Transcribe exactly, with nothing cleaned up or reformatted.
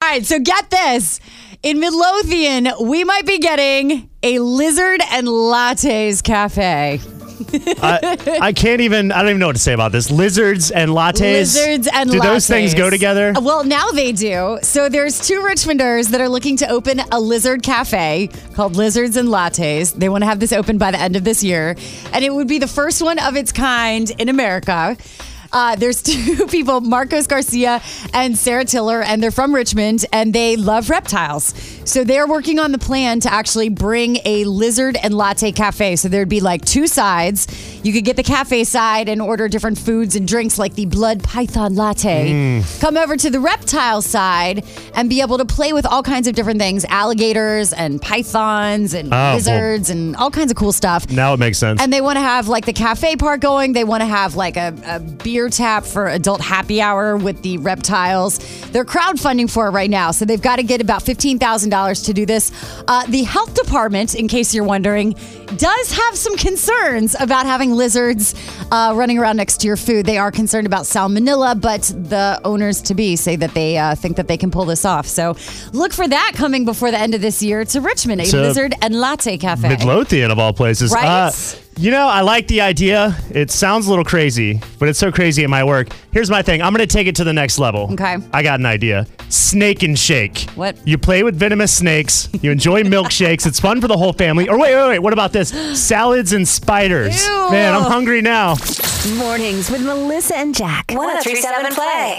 right, so get this. In Midlothian, we might be getting a Lizard and Lattes cafe. I, I can't even, I don't even know what to say about this. Lizards and lattes. Lizards and do lattes. Do those things go together? Well, now they do. So there's two Richmonders that are looking to open a lizard cafe called Lizards and Lattes. They want to have this open by the end of this year. And it would be the first one of its kind in America. Uh, there's two people, Marcos Garcia and Sarah Tiller, and they're from Richmond, and they love reptiles. So they're working on the plan to actually bring a lizard and latte cafe. So there'd be like two sides. You could get the cafe side and order different foods and drinks like the blood python latte. Mm. Come over to the reptile side and be able to play with all kinds of different things, alligators and pythons and oh, lizards well, and all kinds of cool stuff. Now it makes sense. And they want to have like the cafe part going. They want to have like a, a beer tap for adult happy hour with the reptiles. They're crowdfunding for it right now, so they've got to get about fifteen thousand dollars to do this. Uh, the health department, in case you're wondering, does have some concerns about having lizards uh, running around next to your food. They are concerned about salmonella, but the owners-to-be say that they uh, think that they can pull this off. So look for that coming before the end of this year to Richmond, a to lizard and latte cafe. Midlothian, of all places. Right? Uh, You know, I like the idea. It sounds a little crazy, but it's so crazy it might work. Here's my thing. I'm going to take it to the next level. Okay. I got an idea. Snake and shake. What? You play with venomous snakes. You enjoy milkshakes. It's fun for the whole family. Or wait, wait, wait. What about this? Salads and spiders. Ew. Man, I'm hungry now. Mornings with Melissa and Jack. one oh three seven Play.